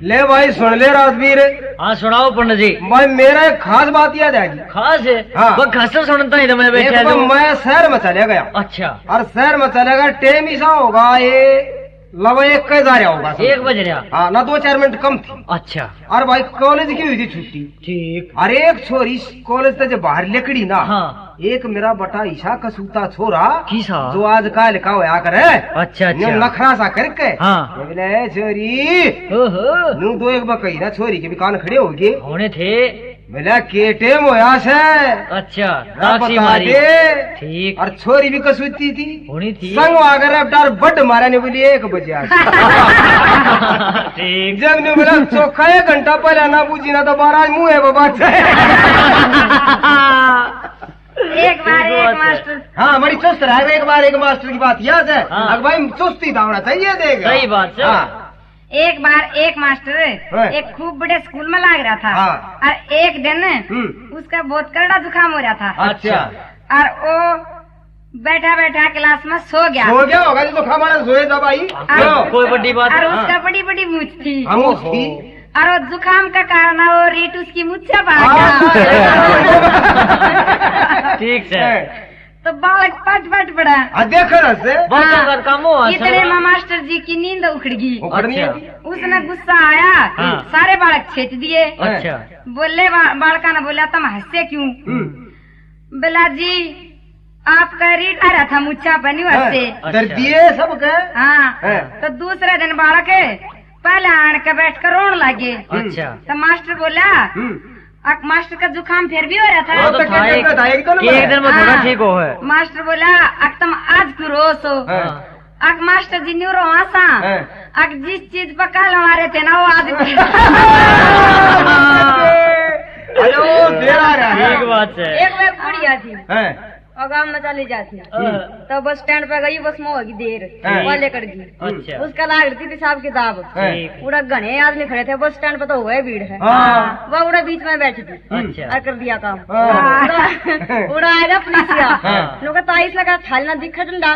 ले भाई सुन ले राजवीर। हाँ सुनाओ पंडित जी। भाई मेरा एक खास बात याद आएगी। खास है? हाँ। वो खास सुनता ही तो मैं बैठा हूँ। मैं शहर में चले गया। अच्छा। और शहर में चले गया, टेम ऐसा होगा ये लगभग 1 होगा। 1 बज रहा। हाँ ना 2-4 मिनट कम थी। अच्छा। और भाई कॉलेज की हुई थी छुट्टी। ठीक। अरे एक छोरी कॉलेज से जब बाहर निकली ना। हाँ। एक मेरा बटा ईशा कसूता छोरा किसा जो आज का लिखा हुआ करे। अच्छा अच्छा। नखरा सा करके। हाँ। बोले छोरी नू 2-1 बकई ना छोरी के भी कान खड़े हो गए होने थे। बोला के टेम होया से। अच्छा राक्षी मारी। ठीक। और छोरी भी कसूती थी होनी थी। संग अगर डार बड मारा ने बोली 1 बजे आज। ठीक। जब ने बोला चौखा 1 घंटा पहले ना पूछी ना तो महाराज मुँह है बाबा। एक बार एक मास्टर। हाँ बड़ी चुस्त रहा। एक बार एक मास्टर की बात याद है। हाँ। भाई चुस्ती दावना चाहिए देगा। सही बात है। हाँ। एक बार एक मास्टर एक खूब बड़े स्कूल में लाग रहा था। हाँ। और एक दिन उसका बहुत कड़ा जुकाम हो रहा था। अच्छा। और वो बैठा बैठा क्लास में सो गया होगा जो जुकाम वाला सोए था भाई। कोई बड़ी बात। और उसका बड़ी बड़ी मूछ थी। थी। और वो जुकाम का कारण वो रीट उसकी मुझसे भाग गया। ठीक है। तो बालक पट पट पड़ा। देखा से इतने में मास्टर जी की नींद उखड़ गई। उसने गुस्सा आया। हाँ। सारे बालक छेच दिए। अच्छा। बोले बालका ने बोला तुम हंसे क्यों? बोला जी आपका रीट आ रहा था मुच्छा बनी हंसे। दिए सब के। हाँ। तो दूसरे दिन बालक पहले आन के बैठ कर रोने लगे। अच्छा। तो मास्टर बोला मास्टर का जुकाम फिर भी हो रहा था। तो था एक दिन में थोड़ा ठीक हो है। मास्टर बोला तुम आज क्यों रो सो? मास्टर जी न्यू रो आसा जिस चीज पर कल हमारे थे ना वो आज ठीक बात है। एक बार बुढ़िया थी और गाँव में चली जाती तो बस स्टैंड पे गई, बस में होगी देर वो लेकर गई। अच्छा। उसका लाग रही थी पेशाब किताब। पूरा घने आदमी खड़े थे, बस स्टैंड पे तो हुआ भीड़ है। वो पूरा बीच में बैठी थी। अच्छा। कर दिया काम। पूरा आएगा पुलिसिया लोग ताइस लगा थालना दिखा डंडा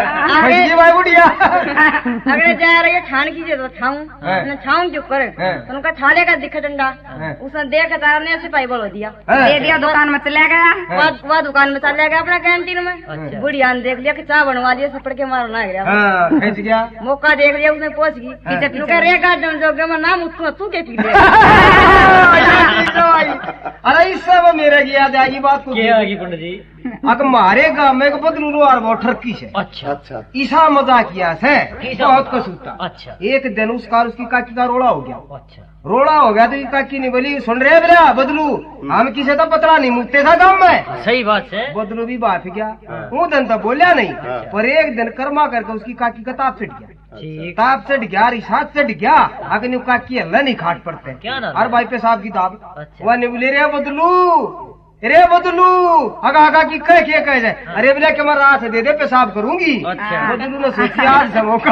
अगर जा रही है ठान कीजिए तो छाऊं चुप करे। उनका थाले का दिखा डंडा उसने देख तारने सिपाही बोल दिया दे दिया। दुकान में चला गया। वह दुकान में चला गया अपना कैंटीन में। अच्छा। बुढ़िया ने देख लिया कि चाय बनवा दिया, सपड़ के मारना गया। खिंच गया। मौका देख लिया उसने पहुंच गई। रेगा जो नाम उसको तू के पी अरे इससे वो मेरे की याद आएगी बात को। पंडित जी अगर हमारे गाँव में बदलू और वो ठरकी से। अच्छा अच्छा। ईसा मजा किया से बहुत कसूता। अच्छा। एक दिन उसकी काकी का रोड़ा हो गया। अच्छा। रोड़ा हो गया तो काकी ने बोली सुन रहे बेरा बदलू हम किसी तो पतला नहीं मुझते था गाँव में। सही बात है। बदलू भी बात गया। वो दिन तो बोलिया नहीं पर एक दिन कर्मा करके उसकी काकी का ताप चढ़ गया। ताप चढ़ गया रिसात चढ़ गया। अगर काकी अल्लाह नहीं खाट पड़ते क्या ना और भाई पेशाब की ताप। अच्छा। वह ने बोले रे बदलू आगा की कह जाए। अरे बोले कि मैं रात दे दे पेशाब करूंगी। अच्छा। बदलू ने सोचा आज से मौका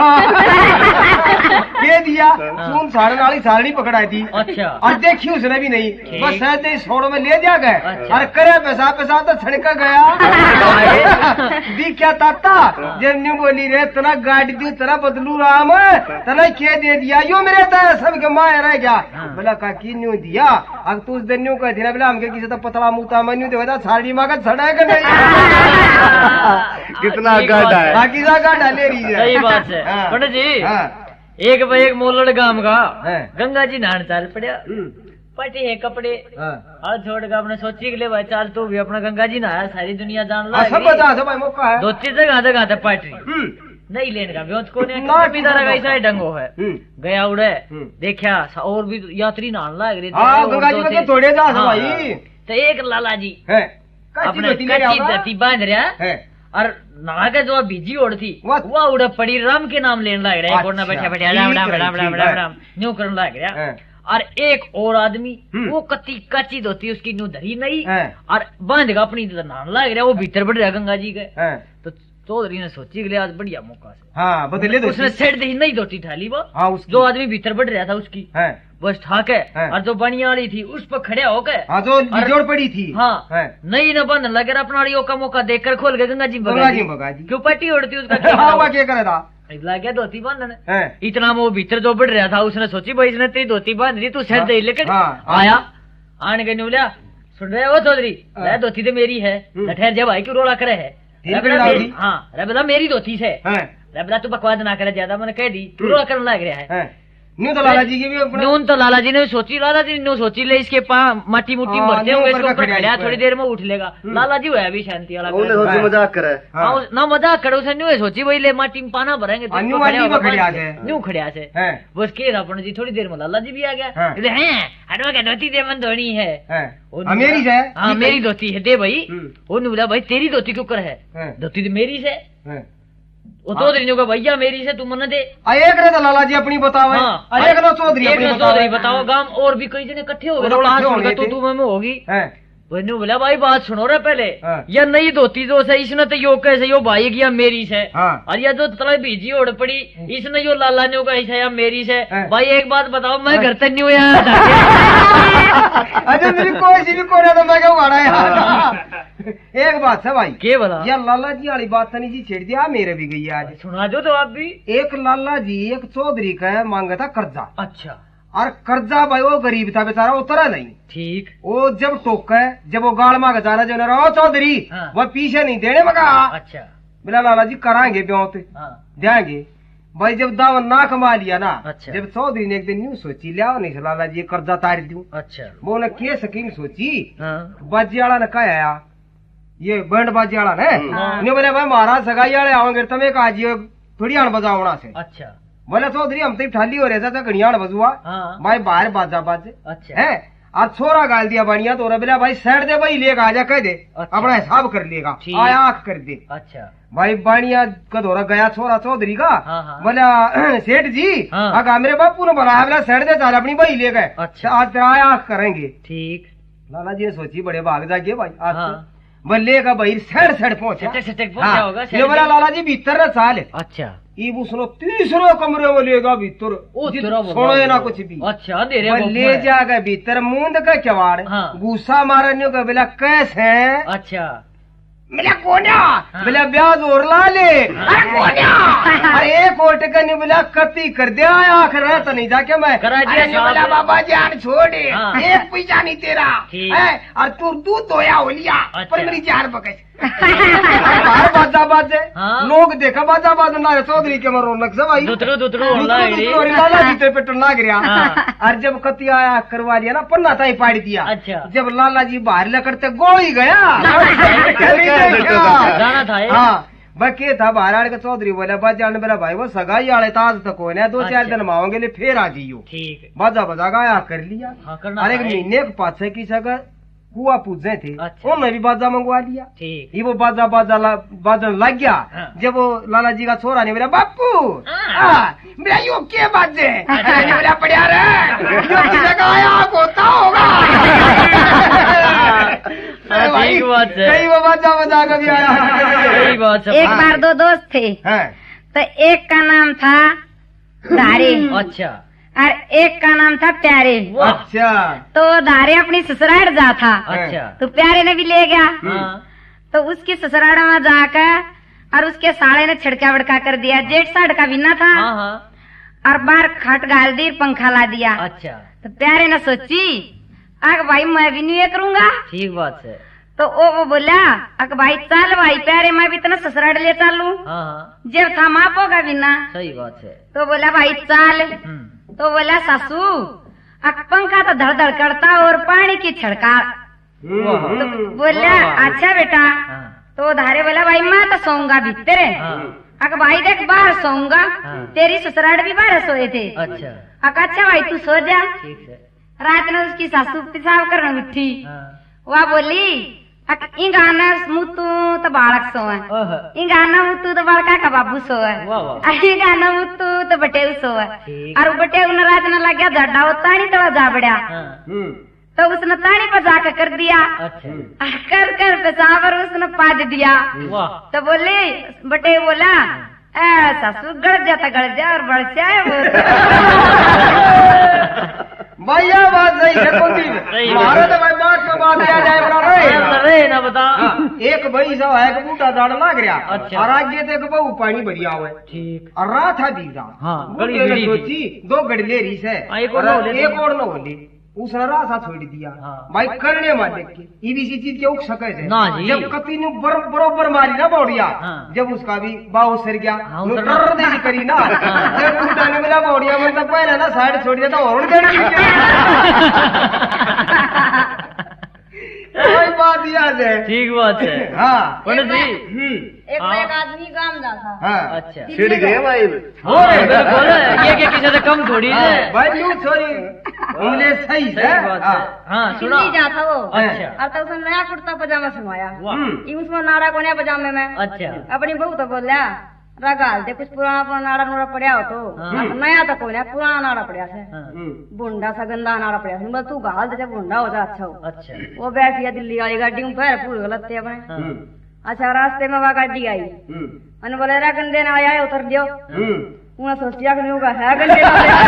दे दिया। सुन सारणी पकड़ाई थी। अच्छा। और देखी उसने भी नहीं, बस सहते छोड़ो में ले दिया गए। अच्छा। और करे पेशाब तो छड़का गया। दी क्या ताता जब न्यू बोली रे तना गाड़ी दी तना बदलू राम तना क्या दे दिया यो मेरे सब के माए रह गया। बोला काकी न्यू दिया। अब तू उस दिन न्यू कह दिया बोला हमके किसी तो पतला मुता मनु देता साड़ी मांगा सड़ेगा नहीं। कितना गाढ़ा है। बाकी गाढ़ा ले रही है। सही बात है पंडित जी। एक मोलड़ गांव का गंगा जी नहान चाल पड़ा। पटे है कपड़े हाथ छोड़ के अपने सोची के लिए भाई चाल तू भी अपना गंगा जी नहाया सारी दुनिया जान ला। सब मौका है। 2-3 जगह था पट रही नहीं लेने का व्योत को ऐसा डंगो है गया उड़े देखा और भी यात्री नहान लग रहे थे थोड़े जा भाई। तो एक लाला जी अपने कच्ची धरती बांध रहा और नहा के जो बीजी ओढ़ थी वह उड़े पड़ी राम के नाम लेने लग रहा है। बैठा बैठा राम राम राम राम राम राम न्यू करने लग रहा। और एक और आदमी वो कच्ची धोती उसकी न्यू धरी नहीं और बांध का अपनी नहाने लग रहा। वो भीतर बढ़ रहा गंगा जी के। तो चौधरी ने सोची के लिए आज बढ़िया मौका से बदले उसने सेट दी नहीं धोती ठाली वो जो आदमी भीतर बढ़ रहा था उसकी बस ठाके और जो बनिया वाली थी उस पर खड़े हो गए। जो जोड़ पड़ी थी। हाँ नहीं न बंधन लगे अपना का मौका देखकर खोल के गंगा जी भगा दी। क्यों पट्टी ओढ़ती उसका क्या करा था लग गया धोती बांधने। इतना वो भीतर जो बढ़ रहा था उसने सोची भाई इसने तेरी धोती बांध दी, तू सर दे लेकर आया। आने के बोलिया सुन रहे हो चौधरी, धोती तो मेरी है। ठहर जा भाई क्यों रोला करे है? हाँ रे बता मेरी धोती से। रे बता तू बकवास ना करे ज्यादा, मैंने कह दी तू रोला करने लग रहा है। न्यू तो लाला जी की भी न्यून तो लाला जी ने सोची, लाला जी ने सोची ले इसके माटी मुट्टी भरते होंगे इसके ऊपर खड़ा, थोड़ी देर में उठ लेगा। लाला जी हुआ भी शांति वाला मजाक करे ना, मजाक करे उसने न्यू सोची वही ले माटी में पाना भरेंगे न्यू खड़िया से बस के अपन जी। थोड़ी देर में लाला जी भी आ गया। धोती दे मन धोनी है मेरी है। हाँ मेरी धोती है दे भाई। वो बोला भाई तेरी धोती क्यों कर है? धोती तो मेरी से। वो चौधरी ने कहा भैया मेरी से तुम मन दे। एक रे तो लाला जी अपनी बताओ। एक नो चौधरी बताओ। गांव और भी कई जने इकट्ठे हो गए तो तू में होगी। बोला भाई बात सुनो रे पहले, या नई धोती जो है इसने तो यो कैसे यो भाई की या मेरी से। और या जो तला बीजी ओढ़ पड़ी इसने यो लाला ने कैसे या मेरी से। भाई एक बात बताओ, मैं घर तक नहीं हुआ अरे मेरी कोई सी भी कोने तो मैं क्यों भाड़ा यार। एक बात है भाई के बता यार, लाला जी वाली बात तनी जी छेड़ दिया मेरे भी गई आज। सुना दो तो आप भी। एक लाला जी एक चौधरी का मांगा था कर्जा। अच्छा। और कर्जा भाई वो गरीब था बेचारा, उतरा नहीं। ठीक। वो जब टोका जब वो गाड़ मांगा जा रहा जो रहा चौधरी वो पीछे नहीं देने मगा। अच्छा। बोला लाला जी कराएंगे ब्योत देंगे भाई। जब दावन ना कमा लिया ना। अच्छा। जब चौधरी ने एक दिन यूँ सोची लिया नहीं लाला जी कर्जा तार दूं। अच्छा। वो ने के सकिंग सोची। बाजी वाला ने कहा आया ये बैंड बाजी वाला ने बोले भाई महाराज सगाई वाले आओगे तमें कहा जी थोड़ी आन बजावना से। अच्छा। बोले चौधरी हम तो ठाली हो रहे थे घड़ियाण बजुआ भाई बाहर बाजा बाजे। अच्छा। है आज छोरा गाल दिया बढ़िया तो बोला भाई साइड दे भाई लेगा आजा कह दे। अच्छा। अपना हिसाब कर लेगा आया आंख कर दे। अच्छा। भाई बाणिया कदोरा गया छोरा चौधरी का। बोला सेठ जी अगा मेरे बापू ने बनाया बोला साइड दे चाल अपनी भाई ले गए। अच्छा। आज तेरा आया आंख करेंगे। ठीक। लाला जी ने सोची बड़े भाग जागे भाई आज बल्ले का भाई साइड पहुंचा। बोला लाला जी भीतर न चाल। अच्छा। इब उसने तीसरे कमरे में लेगा भीतर सुनो ना कुछ भी। अच्छा। ले जाएगा भीतर मूंद का किवाड़ गुस्सा मारने का बोला कैसे। अच्छा। बोला कोन्या बोला ब्याज और ला ले। अरे एक ओट का नहीं बोला कती कर दिया आखिर रहता नहीं जाके मैं बोला बाबा जान छोड़े एक पैसा नहीं तेरा और तू दूध धोया हो लिया पर मेरी जान पकड़ बाहर बाजा बाजे। लोग देखा बाजा बाजा ना चौधरी के मरो रौनक से भाई लाला जी पे टना गिरा। और जब कती आया करवा लिया ना पन्ना ताई पाड़ी दिया। अच्छा। जब लाला जी बाहर लेकर गोल ही गया जाना था। हाँ बके था बाहर आने का चौधरी बोला बाजा ने बोला भाई वो सगाई आले ताज तक हो ना 2-4 दिन माओगे ले फिर आ जियो। ठीक। बाजा बजा गाया कर लिया। अरे महीने के पाछे की सगा कुआ पूछे थे। अच्छा। उन्होंने भी बाजा मंगवा लिया। ठीक। ये वो बाजा बाजन लग गया। जब वो लाला जी का छोरा ने बोला बापू मेरा यो के बाजे बोला पड़ा रे होता होगा। ठीक बात है। कई वो बाजा बजा कर भी आया। सही बात है। एक बार दो दोस्त थे तो एक का नाम था धारे। अच्छा। और एक का नाम था प्यारे। अच्छा। तो धारे अपनी ससुराल जा था। अच्छा। तो प्यारे ने भी ले गया। तो उसकी ससुराल में जाकर और उसके साले ने छिड़का बड़का कर दिया। जेठ साढ़ का बिना था और बाहर खट गाल दी पंखा ला दिया। अच्छा। तो प्यारे ने सोची अग भाई मैं भी नहीं करूंगा। ठीक बात है। तो वो बोला अग भाई चल भाई प्यारे मैं भी इतना ससुराल ले चलू। जब था मापोगा बिना। सही बात है। तो बोला भाई चल। तो बोला सासू पंखा तो धड़ धड़ करता और पानी की छड़का। तो बोला अच्छा बेटा। तो धारे बोला भाई मैं तो सोऊंगा भीतर। अगर भाई देख बाहर सोऊंगा तेरी ससुराल भी बाहर सोए थे। अच्छा भाई तू सो जा। रात में उसकी सासू पेशाब करने उठी। वह बोली इंगाना मुतू तो बालक सोए इंगाना मुतू तो बड़का का बाबू सोए इंगाना मुतू तो बटेऊ सोए। और बटेऊ न रात न लग गया झड्डा वो तानी तोड़ा जा बढ़िया। तो उसने तानी पर जाकर कर दिया। कर कर पेशाब और उसने पाज दिया। तो बोले बटेऊ बोला सासू गड़ जा और बढ़ जाए भैया बात सही है कुलदीप मारो तो भाई बात को बात याद आए बना रहे ना बता। एक भाई सब है कि बूटा झाड़ लाग रहा। अच्छा। और आगे तो एक बहु पानी बढ़िया हुआ ठीक। और रात था बीघा। हाँ, बूटे ने सोची 2 गड़ले रीस है एक और न होली उसने रासा छोड़ दिया। हाँ। भाई करने मार देख के इसी चीज के उग सके से ना जी। जब कति ने बरोबर मारी ना बौड़िया। हाँ। जब उसका भी बाहु सर गया हाँ, दे करी ना जब उठाने मिला बौड़िया मन तक पहले ना साइड छोड़ दिया तो और कोई बात याद है। ठीक बात है। हाँ पंडित जी एक आदमी गांव जा था। हाँ अच्छा छिड़ गए भाई बिल्कुल ये क्या किसी से कम थोड़ी है भाई यू छोरी उंगले सही है। सही बात है। हाँ सुना दिल्ली जा था वो। अच्छा। और तो उसने नया कुर्ता पजामा सिलवाया। वाह। ये उसमें नाड़ा को नया पजामे में। अच्छा अपनी बहू तो बोल रहा रगाल दे कुछ पुराना नाड़ा नोड़ा पड़ा हो तो हाँ। नया तो कोई ना पुराना नाड़ा पड़ा से हाँ, बुंडा सा गंदा नाड़ा पड़ा से तू गाल दे जब बुंडा हो जा अच्छा हो। अच्छा वो बैठ गया दिल्ली वाली गाड़ी में पैर पूरे गलत थे अपने। हाँ, अच्छा रास्ते में वह गाड़ी आई मैंने बोले रा गंदे ना आया उतर दियो। उन्हें सोचिया कि होगा है गंदे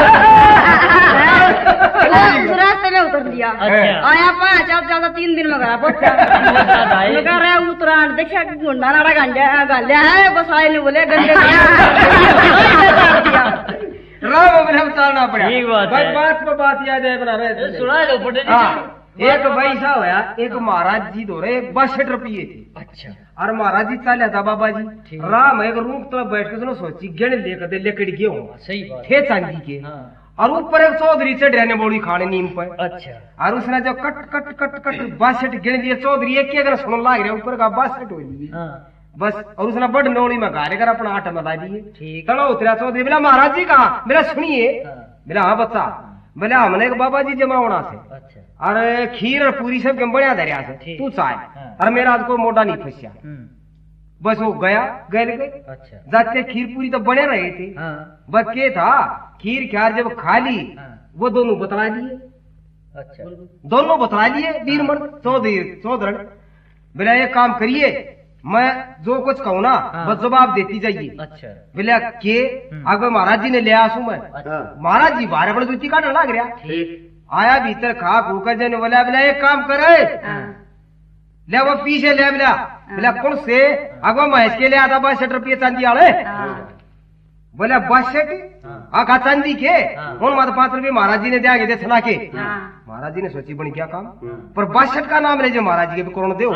उस रास्ते में उतर दिया। अच्छा। आया पाया चल 3 दिन में घर पहुंचा कह रहे उतरा देखा गुंडा नाड़ा गालिया है बस आए नहीं बोले गंदे राम अपने उतारना पड़ा। ठीक बात भाई है। बात पे बात याद है बना रहे सुना दो पंडित जी। हाँ एक भाई सा होया एक महाराज जी दो रहे 62 रुपये थी। अच्छा और महाराज जी चाले था बाबा जी ठीक। राम एक रूम तो बैठ के सोची गण लेकर दे लेकड़ गए हो सही बात थे चांदी के। हाँ। और ऊपर एक चौधरी चढ़ रहने बोली खाने नीम पर। अच्छा और उसने जो कट कट कट कट 62 गिन दिए चौधरी एक अगर सुन लाग रहे ऊपर का 62 हो लिए हाँ बस। और उसने बड़ नौड़ी में गारे कर अपना आटा मिला दिए। ठीक। तड़ा उतरा चौधरी बोला महाराज जी कहा मेरा सुनिए। हाँ। बोला हाँ बच्चा बोले हमने एक बाबा जी जमा होना से अच्छा और खीर और पूरी सब बढ़िया दरिया से ठीक। तू चाहे। हाँ। और मेरा आज को मोटा नहीं फंसा बस वो गया गए अच्छा जाते खीर पूरी तो बने रहे थे। हाँ बस के था खीर ख्यार जब खा ली हाँ। वो दोनों बतला दिए। अच्छा दोनों बतला लिए वीर मर्द चौधरी बोला एक काम करिए मैं जो कुछ कहूँ ना हाँ। बस जवाब देती जाइए। अच्छा बोले के अगर महाराज जी ने ले आसू मैं अच्छा महाराज जी बारह बड़े जूती काटने लग रहा ठीक आया भीतर खा खूकर जन बोला बोला एक काम करे ले वो पीछे ले बोला बोला कौन से अगवा महेश के ले आता 62 रुपये चांदी आले बोला 62 आखा चांदी के उन मात्र 5 रुपये महाराज जी ने दिया दे सुना के। महाराज जी ने सोची बनी क्या काम पर 62 का नाम ले जो महाराज जी के भी करोड़ दे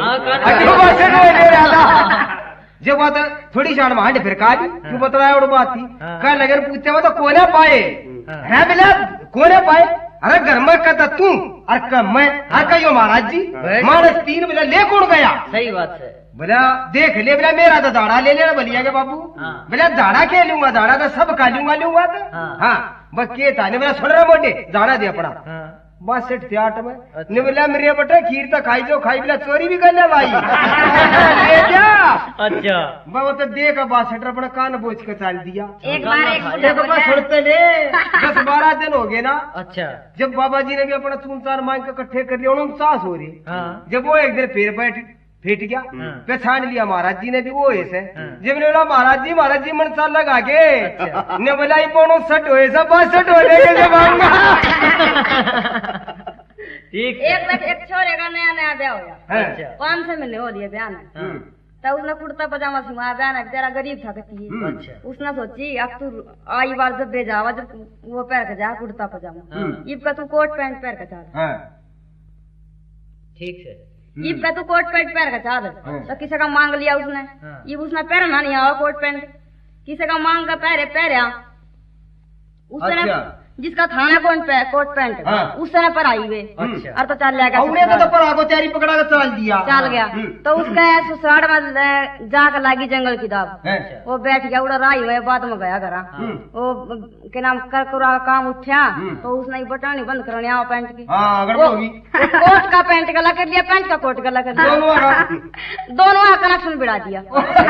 जब बात थोड़ी शान में फिर कहा क्यों बतलाया और बात थी कह लगे पूछते हो तो कोने पाए है बोला कोने पाए अरे घर में कहता तू और मैं और कहो महाराज जी मानस 3 बोला ले कौन गया। सही बात है। बोला देख ले बोला मेरा तो दाड़ा ले लेना बलिया के बाबू। बोला दाड़ा के लूंगा दाड़ा तो सब खा लूंगा तो हाँ बस के था बोला सुन रहा मोटे दाड़ा दे अपना 62 थे 8 में ने बोला मेरे बेटा खीर तो खाई जो खाई बोला चोरी भी कर ले भाई ले जा। अच्छा वो तो देख 62 अपना कान बोझ के चाल दिया। एक बार एक देखो बस छोड़ते ले 10-12 दिन हो गए ना अच्छा जब बाबा जी ने भी अपना चून चार मांग के इकट्ठे कर लिया 49 हो रही। हाँ जब वो एक दिन फिर फेट गया पहचान लिया महाराज जी ने भी वो ऐसे जब ने बोला महाराज जी मन साल लगा के ने बोला 59 हो ऐसा 62 हो जाएगा ठीक एक छोरे का नया ब्याह हो गया। अच्छा 5 महीने हो दिए ब्याह में तो उसने कुर्ता पजामा सिलवाया ब्याह ने तेरा गरीब था कती अच्छा उसने सोची अब तू आई बार जब भेजावा जब वो पहन के जा कुर्ता पजामा इब का तू कोट पैंट पहन के जा ठीक है। इब का तू कोट पैंट पहन के जा तो किसी का मांग लिया उसने ये उसने पहनना नहीं आवा कोट पैंट किसी का मांग का पहरा उसने जिसका थाना कोट पैंट उसने पर आई वे और तो चल जाएगा तो पर आगो तैयारी पकड़ा के चल दिया चल गया तो उसका ससुराल में जाकर लागी जंगल की दाब वो बैठ गया उड़ा राई हुए बाद में गया घर वो के नाम करकुरा का काम उठा तो उसने बटन बंद करने आओ पैंट की कोट का पैंट गला कर लिया पैंट का कोट गला कर लिया दोनों का कनेक्शन बिड़ा दिया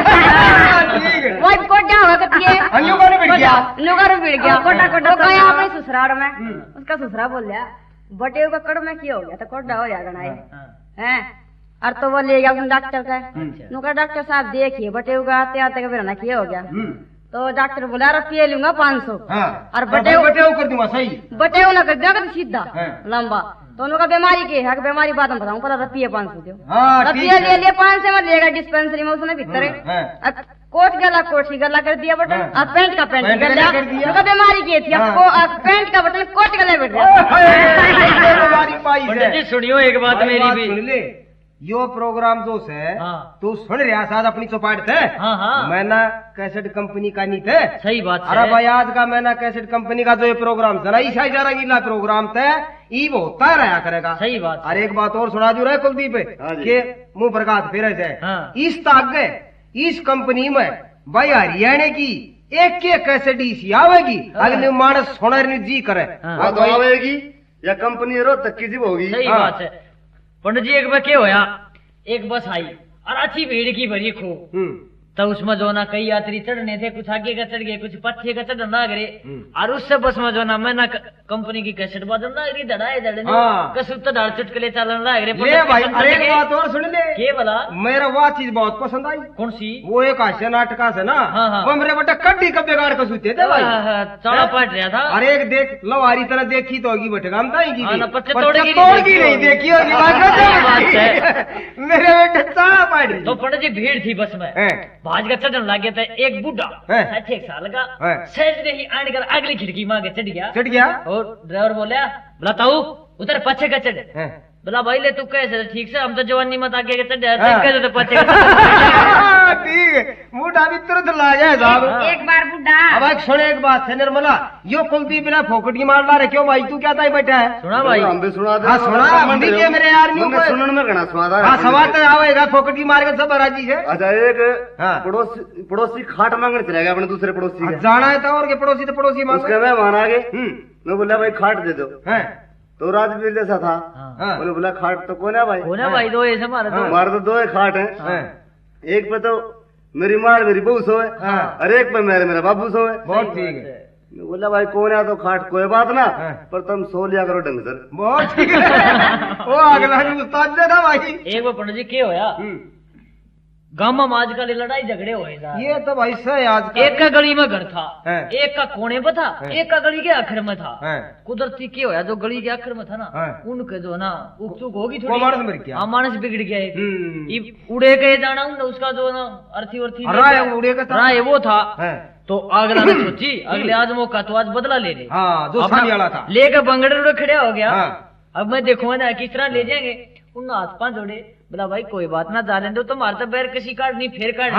वो कोट क्या होगा नुगर बिड़ गया कोटा कोटा गया अपने ससुराल में उसका ससुरा बोल लिया बटे का कड़ में क्या हो गया तो कोटा हो जाएगा ना है और तो वो ले गया डॉक्टर का नुका डॉक्टर साहब देखिए बटे का आते आते का ना क्या हो गया तो डॉक्टर बोला रुपये लूंगा 500 और बटे कर दूंगा सही बटे ना कर दिया सीधा लंबा तो उनका बीमारी की है बीमारी बाद में बताऊँ पहले रुपये 500 दो रुपये ले लिए 500 में लेगा डिस्पेंसरी में उसने भीतर कोट गला कोठी गला कर दिया बटन अब पैंट का पैंट गला उनका बीमारी की थी आपको पैंट का बटन कोट गले बैठ गया। सुनियो एक बात मेरी भी यो प्रोग्राम जो है तू सुन रहा साथ अपनी चौपाट थे मैना कैसेट कंपनी का नहीं थे सही बात अरे भाई आज का मैना कैसेट कंपनी का जो ये प्रोग्राम था ईसा जा रंगीला प्रोग्राम थे ई वो होता रहा करेगा सही बात। अरे एक बात और सुना दू रहे कुलदीप के मुंह प्रकाश फिर से इस तागे इस कंपनी में भाई हरियाणा की एक कैसेट इसी आवेगी अगले मानस सोना जी करे आवेगी या कंपनी रो तक की होगी। सही बात है पंडित जी। एक बार क्या होया एक बस आई और अच्छी भीड़ की भरी खूब तो उसमें जो ना कई यात्री चढ़ने थे कुछ आगे का चढ़ गए कुछ पीछे का चढ़ ना गए और उससे बस में जो ना मैं ना कंपनी की कैसेट बदल ना गई धड़ाए धड़े कसुत धड़ चुटकले चलन लग रहे। भाई अरे एक बात और सुन ले के बोला मेरा वो चीज बहुत पसंद आई। कौन सी? वो एक हास्य नाटका से ना वो मेरे बेटा कड्डी का बेगाड़ कसुते थे भाई चौड़ा पट रहा था। अरे एक देख लवारी तरह देखी तो होगी बटेगा हम तोड़गी नहीं देखी होगी मेरे बेटे चौड़ा पट रही तो पंडित जी भीड़ थी बस में भाज का चढ़ने लग गया था एक बूढ़ा 60 साल का सहज ही आने कर अगली खिड़की मांगे चढ़ गया और ड्राइवर बोला बताऊ उधर पीछे का चढ़ बोला भाई ले तू कैसे ठीक से हम तो जवानी मत आगे के चढ़ तो पीछे ठीक बूढ़ा भी तुरंत ला जाए साहब एक बार बूढ़ा। अब एक सुने एक बात है निर्मला यो कुलदीप बिना फोकट की मार रहे क्यों भाई तू क्या था बैठा है सुना भाई हम भी सुना दे सुना मेरे यार सुनने में घना स्वाद है सवाल तो आवेगा फोकट की मार के सब राजी है। अच्छा एक पड़ोसी खाट मांगने चले गया अपने दूसरे पड़ोसी जाना है तो और के पड़ोसी तो पड़ोसी मांग मैं माना आगे मैं बोला भाई खाट दे दो तो राजवीर जैसा था बोले बोला खाट तो कौन है भाई दो ऐसे हमारे तो दो खाट है एक पे तो मेरी मार मेरी बहू सोए और एक पे मेरा बाबू सोए। बहुत ठीक है। बोला भाई कौन है तो खाट कोई बात ना पर तुम सो लिया करो ढंग से। बहुत ठीक है वो अगला उस्ताद था भाई। एक बार पंडित जी क्या होया गांव में आजकल लड़ाई झगड़े हुए ये तो भाई सही आज एक का गली में घर था एक का कोने में था एक का गली के आखिर में था कुदरती क्या होया जो गली के आखिर में था ना उनके जो ना उक चुक होगी थोड़ी मानस बिगड़ गया उड़े गए जाना उसका जो ना अर्थी राय वो था तो अगला ने सोची अगले आज मौका तो आज बदला ले ले लेकर बंगड़े खड़े हो गया। अब मैं देखूंगा ना किस तरह ले जाएंगे उन हाथ पांच जोड़े बोला भाई कोई बात ना जाने दो तुम्हारे तो बैर किसी काट नहीं फिर काट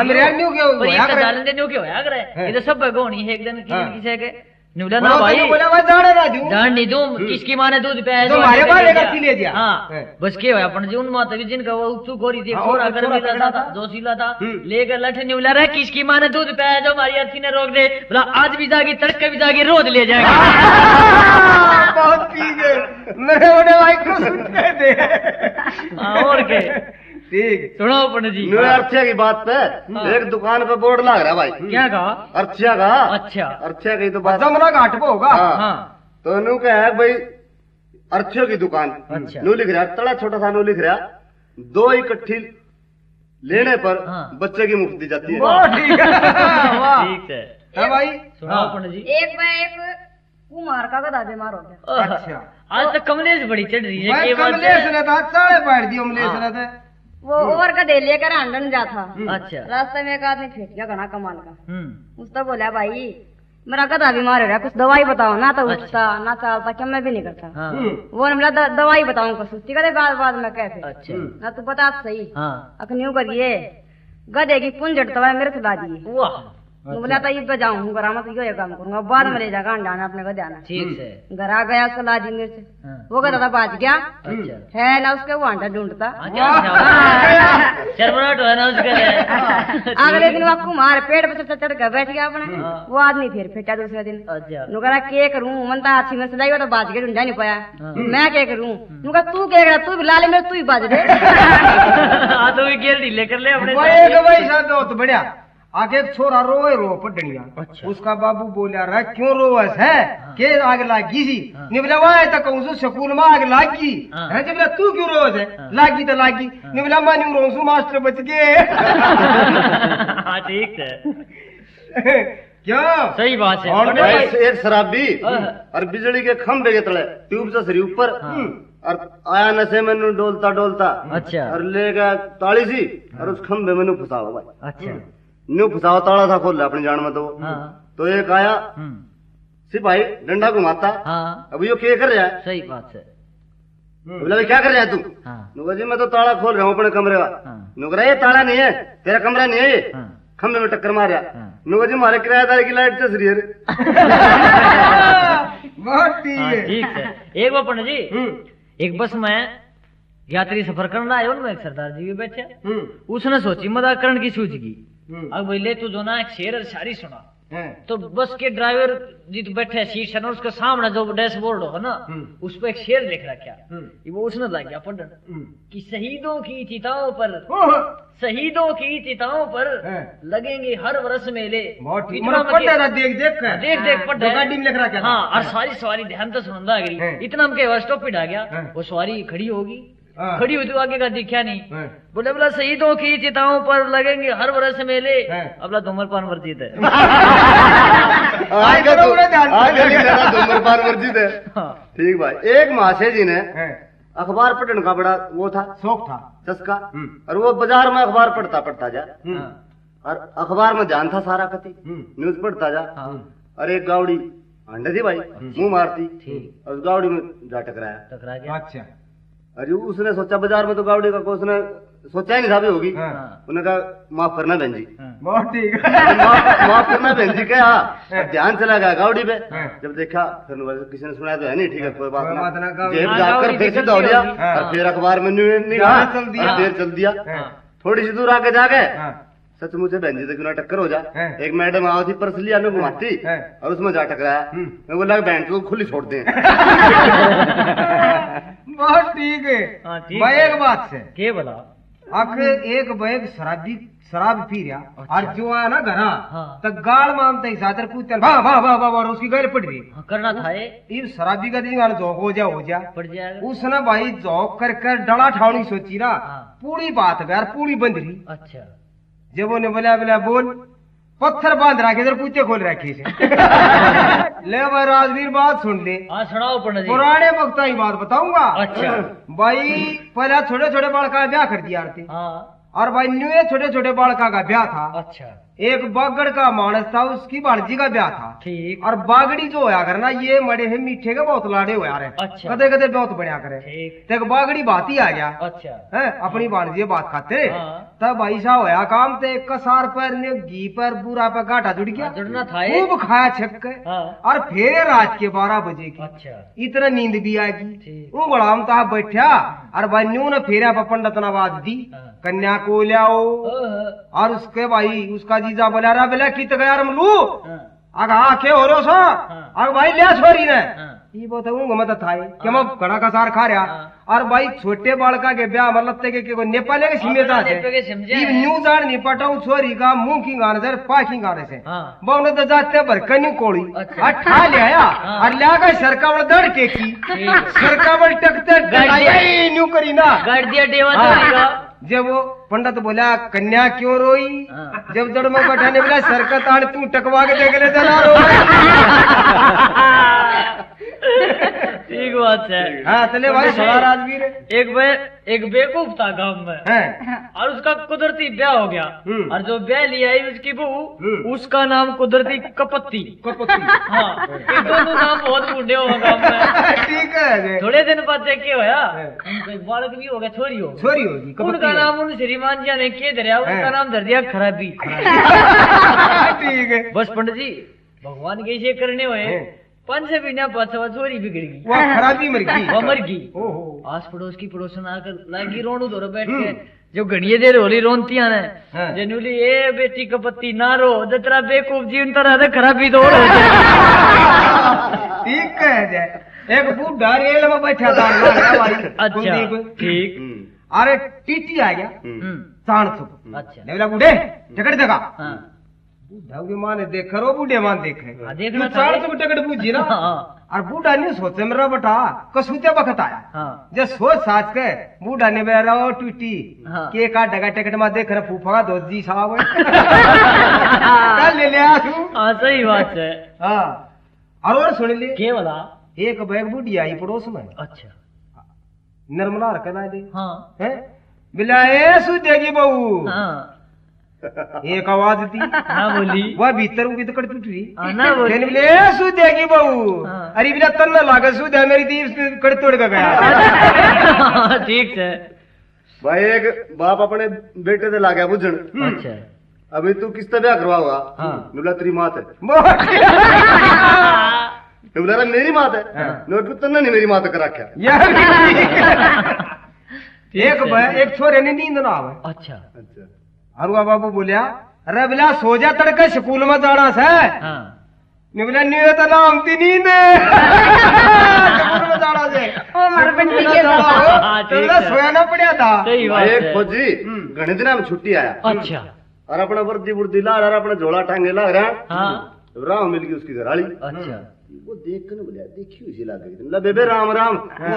ये तो सब गोनी है एक दिन किसी के न्यूला ना भाई जान नहीं दूं किसकी माँ ने दूध पे हाँ बस क्या हुआ अपन जी उन माता भी जिनका वो उत्सुक हो रही थी और अगर मिला था जोशीला था लेकर लठ न्यूला रहा किसकी माँ ने दूध पे जो हमारी अर्थी ने रोक दे बोला आज भी जागी तड़के भी जागी रोज ले जाएगा। बहुत ठीक है मेरे बड़े भाई को सुनने दे और क्या ठीक सुनो पंडित जी अर्थिया की बात पे एक दुकान पे बोर्ड लग रहा भाई क्या कहा अर्थिया का अर्थिया की तो बात जमुना घाट पे होगा तो नु क्या है भाई अर्थियों की दुकान नु लिख रहा तड़ा छोटा सा नु लिख रहा 2 इकट्ठी लेने पर बच्चे की मुफ्त दी जाती है। ठीक है भाई सुनो पंडित जी एक बार एक कुमार का गधा बीमार हो गया। अच्छा आज तक कमलेश बड़ी चढ़ रही है कमलेश ने था साढ़े बैठ दी कमलेश ने थे वो और गधे लेकर आंडन जा था। अच्छा रास्ते में एक आदमी फेंक गया घना कमाल का उसने बोला भाई मेरा गधा बीमार हो रहा कुछ दवाई बताओ ना तो उठता ना चलता क्या मैं भी नहीं करता वो ने बोला दवाई बताऊं कुछ उसकी कहते बाद में कैसे अच्छा ना तू बता सही अखनियों करिए गधे की पुंजट दवाई मेरे से ला दिए बोला था ये जाऊँ मत यो काम करूंगा बाद में ले जाकर अंडाना अपने को जाना ठीक है घर आ गया उसको ला दी मेरे से वो कहता था बाज गया है ना उसके वो अंडा ढूंढता अगले दिन वो कुमार पेड़ पे चढ़ कर बैठ गया अपने वो आदमी फिर फेंटा दूसरे दिन नुकरा के करूँ मनता अच्छी में सजाई तो बाज गया ढूंढा नहीं पाया मैं क्या करूँ नुका तू क्या करा तू भी ला ले मेरे तू ही बाज दे तो भी ढीले कर ले अपने बढ़िया आगे एक छोरा रो पटनिया उसका बाबू बोला रहा क्यों रोवस है के आग लागी सी निबला वाए तक कहूं स्कूल में आग लागी है जब तू क्यों रोज है लागी तो लागी निबला मैं न्यू रोसू मास्टर बच गए। ठीक है क्यों? सही बात है। और एक शराबी और बिजली के खंभे के तले ट्यूब से सरी ऊपर और आया नशे में डोलता डोलता अच्छा और ले गया ताली सी और उस खंभे में फुसाओ भाई। अच्छा न्यू फुसाओ ताला था खोल अपनी जान में तो एक आया सिपाही डंडा घुमाता। अब यो क्या कर रहा है? सही बात है। बोला भाई क्या कर रहा है तू? नुका जी मैं तो ताला खोल रहा हूँ अपने कमरे का। नुकरा ये ताला नहीं है, तेरा कमरा नहीं है, ये खंभे में टक्कर मार रहा। नुका जी हमारे किराएदार की लाइट चल रही है। बहुत ठीक है। एक बार पंडित जी, एक बस में यात्री सफर करना आयो ना, एक सरदार जी भी बैठे। उसने सोची मजाक करण की सूझ की। अब बोले तू जो ना एक शेर और शायरी सुना। तो बस के ड्राइवर जी तो बैठे सीट है ना, उसके सामने जो डैशबोर्ड हो ना, उस पर एक शेर लिख रखा। वो उसने लग गया पढ़ने कि शहीदों की चिताओं पर, शहीदों की चिताओं पर लगेंगे हर वर्ष मेले। देख देख पढ़ गाड़ी में लिख रखा। हाँ, और सारी सवारी ध्यान से सुनता गई। इतना हम के स्टॉप पे आ गया, वो सवारी खड़ी होगी, खड़ी हुई तो आगे का दिखा नहीं। बोले बोला शहीदों की चिताओं पर लगेंगे हर वर्ष मेले। अबला धूम्रपान वर्जित है। धूम्रपान वर्जित है। ठीक भाई। एक महाशय जी ने अखबार पढ़ने का बड़ा वो था, शौक था, चस्का। और वो बाजार में अखबार पढ़ता जा और अखबार में जान था सारा कति न्यूज पढ़ता जा। और एक गावड़ी अंडे थी भाई, मुंह मारती और उस गावड़ी में जा टकराया गया। अच्छा। अरे उसने सोचा बाजार में तो गावड़ी का को उसने सोचा ही नहीं था भी होगी। उन्होंने कहा माफ करना बहन जी। बहुत ठीक। माफ करना बहन जी क्या ध्यान चला गया गावड़ी पे। जब देखा फिर किसी ने सुनाया तो है नहीं, ठीक है कोई बात ना। जेब जाकर फिर से दौड़ लिया और फिर अखबार में फिर चल दिया। थोड़ी सी दूर आगे जाके सच मुझे बहन जी से क्यों ना टक्कर हो जाए। एक मैडम आओ थी, पर्स लिया घुमाती और उसमें जा टकराया। मैं बोला बहन को खुली छोड़ दे। बहुत ठीक है। भाई एक बात से के बोला आखिर एक बैग शराब पी रहा और जो आया ना घरा तो गाल मामता ही सादर पूछते वाह उसकी गैर पड़ रही करना था ये शराबी का दिन जोक हो जा पड़ जाएगा। उसने भाई जोक कर डला ठावनी सोची ना, पूरी बात यार पूरी बंद रही। अच्छा। जब उन्हें बोला बोल पत्थर बांध रखे इधर कुत्ते खोल रखे से। ले भाई राजवीर बात सुन ले। हाँ सुनाओ पंडित जी। पुराने वक्त की बात बताऊंगा। अच्छा। भाई पहले छोटे छोटे बालका का ब्याह कर दिया और भाई न्यू छोटे छोटे बालका का ब्याह था। अच्छा। एक बागड़ का मानस था, उसकी बाणजी का ब्याह था। ठीक। और बागड़ी जो होया करना ये मड़े है मीठे के बहुत लाड़े होया रहे। अच्छा। कदे कदे बहुत बढ़िया करे। ठीक। बागड़ी बात ही आ गया। अच्छा। है अपनी बाणजी बात खाते। तब ऐसा होया काम ते कसार पर ने घी पर बुरा पर गाटा जुड़ गया। जुड़ना था खूब खाया छक और फिर रात के 12 बजे की। अच्छा। इतना नींद भी आएगी। उंगड़ाम ता बैठा और भाई न्यू ने फेरा पर पंडित नवाज दी, कन्या को लाओ। और उसके भाई उसका जीजा बोला रहा बोला की गया लू आगा आखे हो रो सो आग भाई लिया छोरी ने ये बताऊंगा मत था कि मैं कड़ा का सार खा रहा। और भाई छोटे बालका के ब्याह मतलब के नेपाल के सीमेता से न्यू जान नहीं पटाऊ छोरी का मुंह की गाने से पा की गाने से बहुने तो जाते भरकनी कोड़ी अठा ले आया और लिया गए सरकावड़ दड़ टेकी सरकावड़ टकते न्यू करी ना गाड़ दिया डेवा। जब वो पंडित बोला कन्या क्यों रोई, जब दड़ में बैठाने बोला सरकत आड़ तू टकवा के देख ले चला रो। ठीक बात है। हाँ चले भाई बड़ा राजवीर। एक बेवकूफ था गांव में और उसका कुदरती ब्याह हो गया और जो ब्याह लिया है उसकी बहू उसका नाम कुदरती कपत्ती। हाँ, ये दोनों नाम बहुत बूढ़े हो गांव में। ठीक है। थोड़े दिन बाद क्या होया उनको एक बालक भी हो गया, छोरी होगी। उनका नाम उन श्रीमान जी ने के धरिया, उसका नाम धर दिया खराबी। ठीक है। बस पंडित जी भगवान के इसे करने हुए 5 महीना पाछवा छोरी बिगड़ गई, वो खराबी मर गई। आस पड़ोस की पड़ोसन आकर लागी रोणू दौर बैठ के जो घड़िए देर होली रोनतिया ने जनूली ए बेटी कपत्ती ना रो जतरा बेकूफ जीवन तरह खराबी दौड़ हो जाए। ठीक है। एक बूढ़ा रेल में बैठा था। अच्छा ठीक। अरे टीटी आ गया चाण। अच्छा बूढ़े टिकट देखा बूढ़ा की माँ ने देख रो बूढ़े मान देखे टिकट पूछी ना और बूढ़ा ने सोचे मेरा बटा कसूते वक्त आया जब सोच साच के बूढ़ा ने मेरा टूटी के का डगा टिकट में देख रहा फूफा दोस्त जी साहब कल ले लिया सही बात है। हाँ और सुन ले के वाला एक बैग बूढ़ी आई पड़ोस में। अच्छा निर्मला रखना दे हाँ है बिलाए सु देगी बहू एक आवाज दी ना बोली वह भीतर की तो कड़पी टूटी ना बोली बिले सु देगी बहू अरे बिना तन न लागे सु दे मेरी दी कड़ तोड़ के गया। ठीक है भाई एक बाप अपने बेटे से ला गया बुझन। अच्छा अभी तू किससे ब्याह करवाओगा? बोला तेरी मात है। बोला मेरी मात है। तन्ने नहीं मेरी मात करा क्या एक छोरे ने नींद ना आवे। अच्छा अच्छा अरुआ बाबू बोलिया अरे बिला सो जा तड़के स्कूल में जाना से बोला नींद तो नाम थी नींद स्कूल में जाना से सोया ना पड़ा था। एक फौजी घने दिन में छुट्टी आया। अच्छा और अपना वर्दी बुर्दी ला रहा अपना झोला टांगे ला रहा राम मिल गई उसकी घराली। अच्छा वो देख कर बोलिया देखी उसी लाग गई बेबे राम राम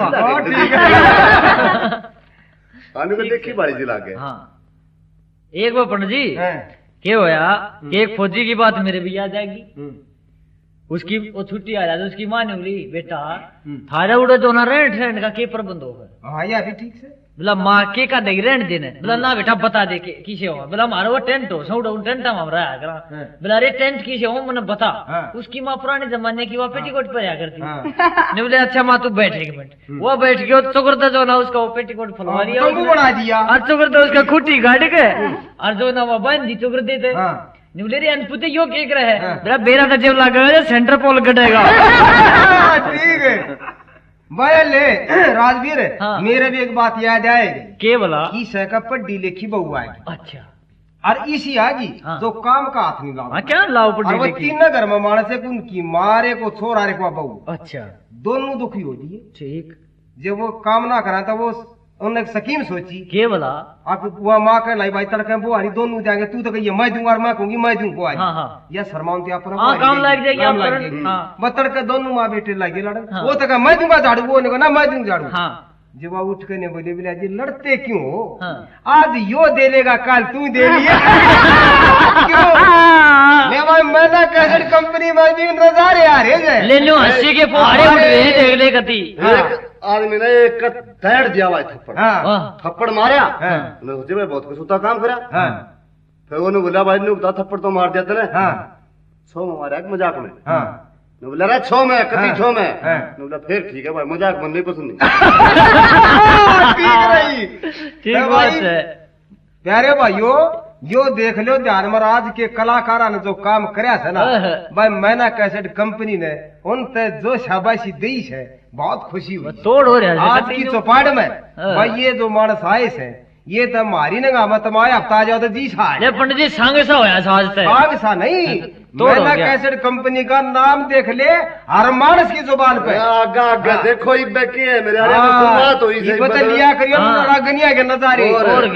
को देखी बाड़ी जी लागे। हाँ एक बार पंडित जी क्या होया एक फौजी की बात मेरे भी याद आएगी। उसकी वो छुट्टी आ जाती उसकी माँ ने बोली बेटा थारा उड़े जो ना रहने का क्या प्रबंध होगा? हाँ या भी ठीक से बोला माँ के का नहीं रहने देने। बोला ना बेटा बता दे किसे हो। बोला हमारा वो टेंट हो सौ टेंट हम रहा करा। बोला अरे टेंट किसे हो मैंने बता। उसकी माँ पुराने जमाने की वो पेटीकोट पर करती ने बोले अच्छा माँ तू बैठ एक मिनट। वो बैठ गया चुकरता जो ना उसका वो पेटीकोट फलवा दिया और चुकरता उसका खुट्टी गाड़ के और जो ना वो बांध दी चुकर देते रे अनपुते यो केक रहे मेरा बेरा का जेब लगा सेंटर पोल कटेगा। ठीक है भाई ले राजवीर मेरे भी एक बात याद आएगी के बोला का पढ़ी लिखी बहू आएगी। अच्छा और इसी आगी जो काम का हाथ नहीं लाओ क्या लाओ पढ़ी लिखी तीन घर में मानस है उनकी मारे को छोरा रे को बहू। अच्छा दोनों दुखी होती है। ठीक जब वो काम ना करा था वो उन्होंने सकीम सोची के बोला आप वो माँ कह लाई भाई तड़के वो हरी दोनों जाएंगे तू तो कहिए मैं दूंगा और मैं कहूंगी मैं दूं को या शर्माऊंती आप काम लग जाएगी वो तड़के दोनों माँ बेटे लगे लड़ वो तो कहा मैं दूंगा झाड़ू वो ने ना मैं दूं झाड़ू। जब वो उठ के ने बोले बिला जी लड़ते क्यों हो? आज यो दे लेगा कल तू दे लिए क्यों? मैं ना कैसेट कंपनी में भी नजारे आ रहे ले लो हंसी के फुहारे उड़ रहे हैं देख ले कती। आदमी ने एक थैड़ दिया हुआ थप्पड़ थप्पड़ मारा सोचे भाई बहुत कुछ होता काम करा। फिर उन्होंने बोला भाई ने उठा थप्पड़ तो मार दिया था 6 में मारा मजाक में बोला रहा 6 में कति 6 में बोला फिर ठीक है भाई मजाक बनने को सुन ठीक है प्यारे भाइयों यो देख लो ध्यान महाराज के कलाकारा ने जो काम कराया था ना भाई मैना कैसेट कंपनी ने उन ते जो शाबाशी दी है बहुत खुशी हुई तोड़ हो रहा आज की चौपाट में भाई ये जो मानस आए है ये तो मारी ने गामा तुम्हारे हफ्ता जाओ तो जी सा पंडित जी सांग सा होया साज सांग सा नहीं मैना कैसेट कंपनी का नाम देख ले हर मानस की जुबान पे आगा देखो है मेरे बता लिया करियो रागनिया के नजारे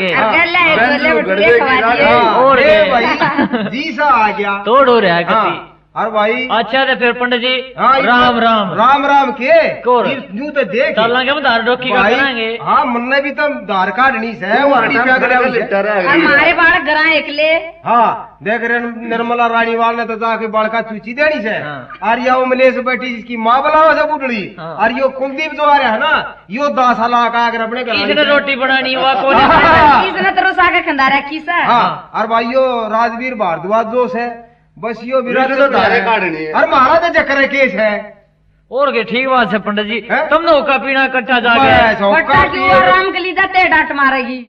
और भाई जी सा आ गया तोड़ हो रहा है अरे भाई अच्छा तो फिर पंडित जी राम राम राम राम के यूं तो देख धार डोकी करेंगे। हाँ मुन्ने भी तो धार काटनी से हमारे बाल गरा एकले। हाँ देख रहे निर्मला रानी वाल ने तो जाके बाल का चूची देनी से और यो मलेश बैठी जिसकी माँ बुलावा से बुढ़ी और यो कुलदीप जो आ रहा है ना यो 10 लाख आकर अपने घर रोटी बनानी हुआ किसने तो रोसा के खंदा रखी सर। हाँ और भाई यो राजवीर भारद्वाज जोश है बस यो विराट धारे काटनी है और महाराज चक्कर केस है और के ठीक बात है पंडित जी तुमने ओका पीना इकट्ठा जाके राम के लिए डांट मारेगी।